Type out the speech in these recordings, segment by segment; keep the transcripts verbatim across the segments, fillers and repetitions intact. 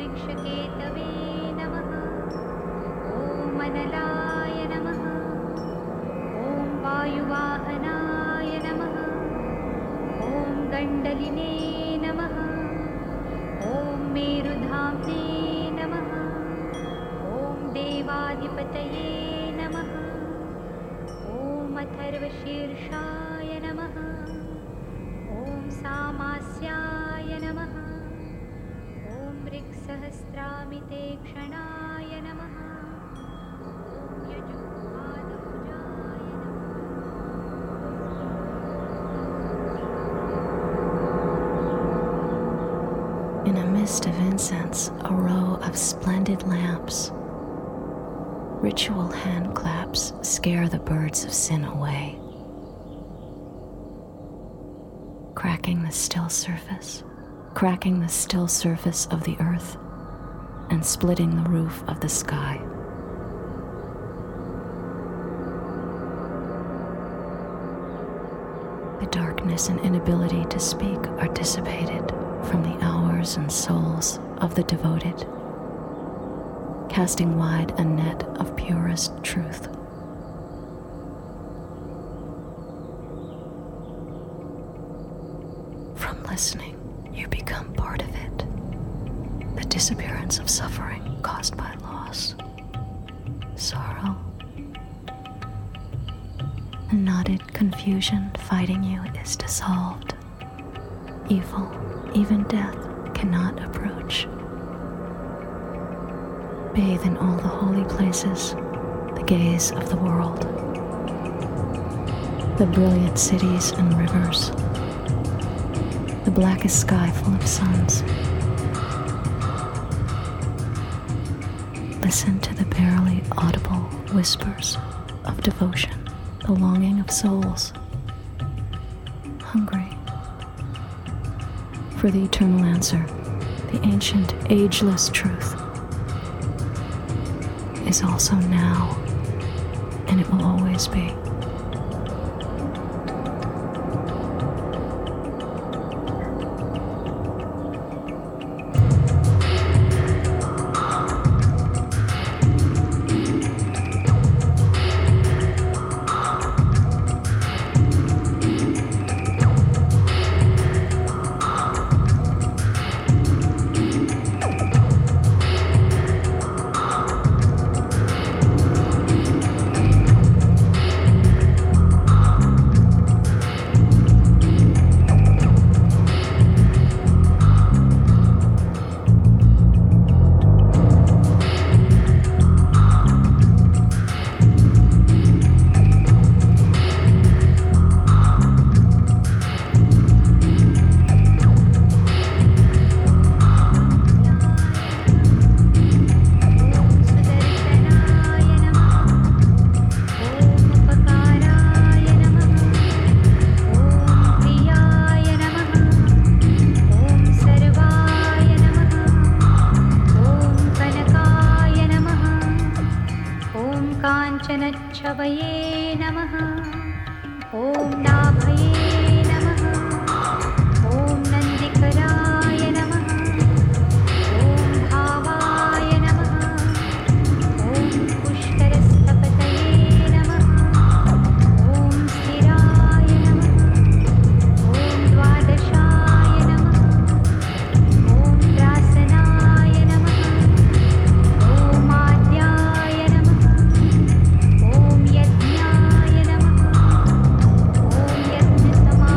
वृक्षकेतवे नमः। ॐ अनलाय नमः। ॐ वायुवाहनाय नमः। ॐ गण्डलिने नमः। ॐ मेरुधाम्ने नमः। ॐ देवाधिपतये नमः। ॐ अथर्वशीर्षाय नमः। ॐ सामास्याय नमः। ॐ ऋक्सहस्रामिते क्षणाय नमः। ॐ यजुर्पादभुजाय नमः। In a mist of incense, a row of splendid lamps. Ritual hand claps scare the birds of sin away, cracking the still surface, cracking the still surface of the earth, and splitting the roof of the sky. The darkness and inability to speak are dissipated from the hours and souls of the devoted, casting wide a net of purest truth. From listening, you become part of it. The disappearance of suffering caused by loss, sorrow, the knotted confusion fighting you is dissolved. Evil, even death, cannot approach. Bathe in all the holy places, the gaze of the world, the brilliant cities and rivers, the blackest sky full of suns. Listen to the barely audible whispers of devotion, the longing of souls, hungry for the eternal answer, the ancient, ageless truth is also now, and it will always be. काञ्चनच्छवये नमः। ॐ नाभये नमः। ॐ नन्दिकराय नमः। ॐ भावाय नमः। ॐ पुष्करस्थपतये नमः। ॐ स्थिराय नमः। ॐ द्वादशाय नमः। ॐ त्रासनाय नमः। ॐ आद्याय नमः। ॐ यज्ञाय नमः। ॐ यज्ञसमाय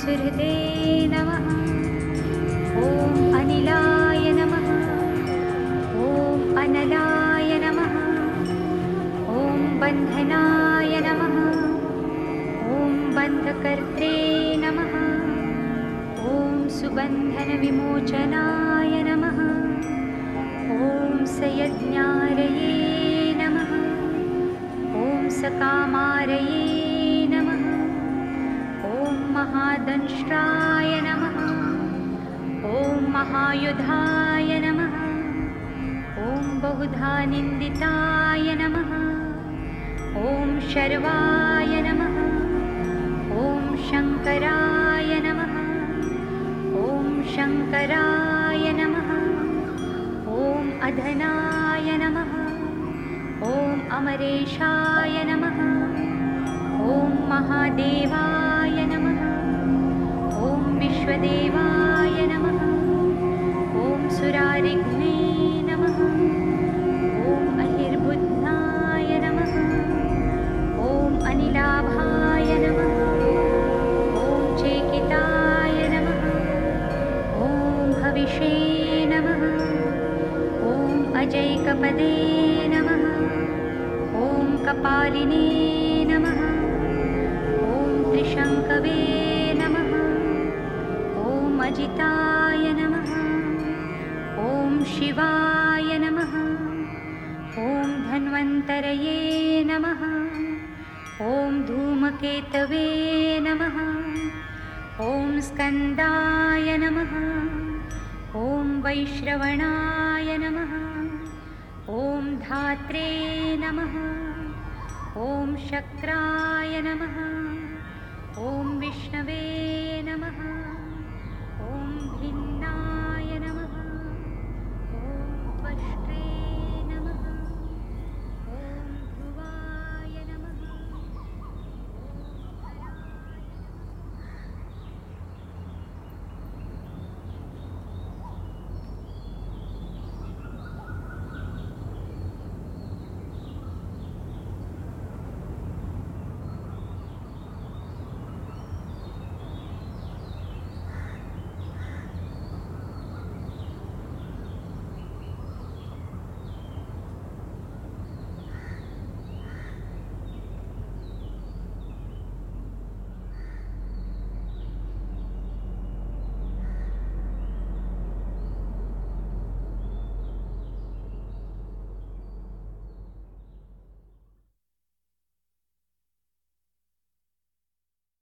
सुहृदे नमः। ॐ अनिलाय नमः। ॐ अनलाय नमः। ॐ बन्धनाय नमः। ॐ बन्धकर्त्रे नमः। ॐ सुबन्धनविमोचनाय नमः। ॐ सयज्ञारये नमः। ॐ सकामारये नमः। ॐ महादंष्ट्राय नमः। ॐ महायुधाय नमः। ॐ बहुधा निन्दिताय नमः। ॐ शर्वाय नमः। ॐ शङ्कराय नमः। ॐ शङ्कराय नमः। ॐ अधनाय नमः। ॐ अमरेशाय नमः। ॐ महादेवाय नमः। ॐ विश्वदेवाय नमः। ॐ सुरारिघ्ने नमः। ॐ अहिर्बुध्नाय नमः। ॐ अनिलाभाय नमः। ॐ चेकिताय नमः। ॐ हविषे नमः। ॐ अजैकपदे नमः। ॐ कपालिने नमः। ॐ त्रिशङ्कवे नमः। ॐ अजिताय नमः। ॐ शिवाय नमः। ॐ धन्वन्तरये नमः। ॐ धूमकेतवे नमः। ॐ स्कन्दाय नमः। ॐ वैश्रवणाय नमः। ॐ धात्रे नमः। ॐ शक्राय नमः। ॐ विष्णवे नमः।